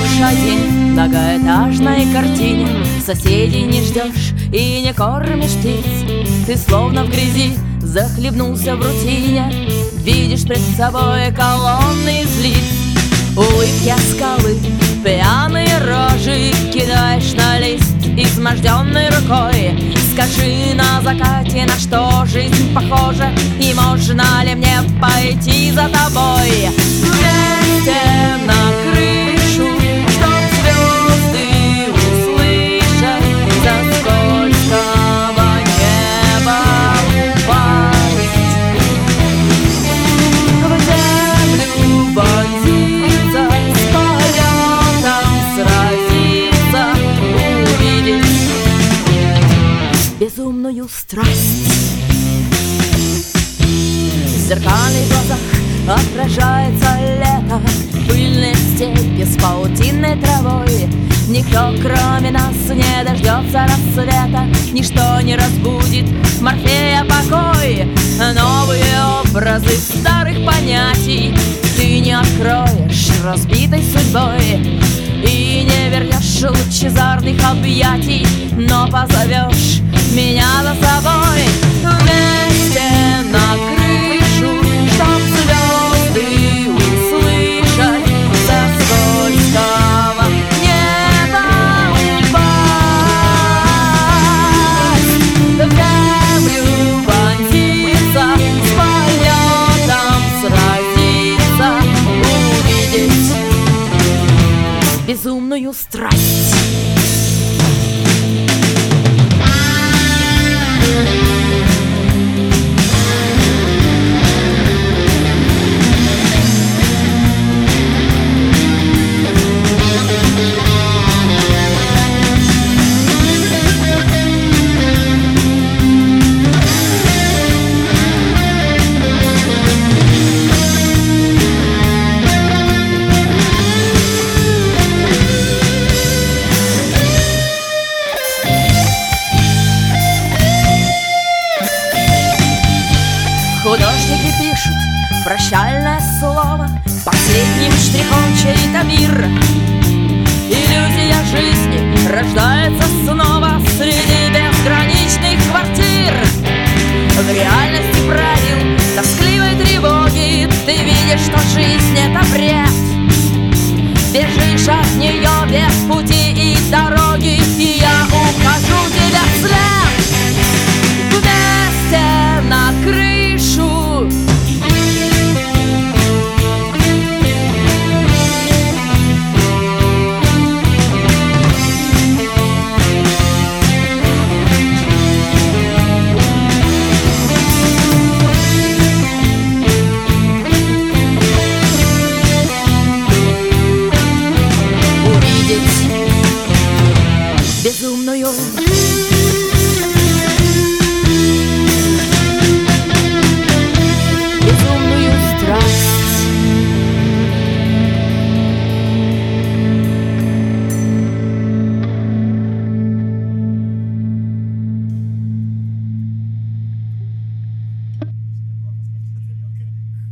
Живешь один в многоэтажной картине, соседей не ждешь и не кормишь птиц. Ты словно в грязи захлебнулся в рутине, видишь пред собой колонны из лиц. Улыбки оскалы, пьяные рожи кидаешь на лист изможденной рукой. Скажи на закате, на что жизнь похожа, и можно ли мне пойти за тобой вместе на крышу, чтоб звезды услышать за скользкого неба упасть, в землю вонзиться, с полетом сразиться, увидеть безумную страсть. В зеркальных глазах отражается лето, пыльные степи с паутинной травой. Никто, кроме нас, не дождется рассвета, ничто не разбудит Морфея покой. Новые образы старых понятий ты не откроешь разбитой судьбой и не вернешь лучезарных объятий, но позовешь меня за собой вместе на крышу, чтоб звезды услышать со скользкого неба упасть, в землю вонзиться, с полетом сразиться, увидеть безумную страсть. Художники пишут прощальное слово, последним штрихом чей-то мир. Иллюзия жизни рождается снова среди безграничных квартир. В реальности правил тоскливой тревоги ты видишь, что жизнь — это бред. Бежишь от нее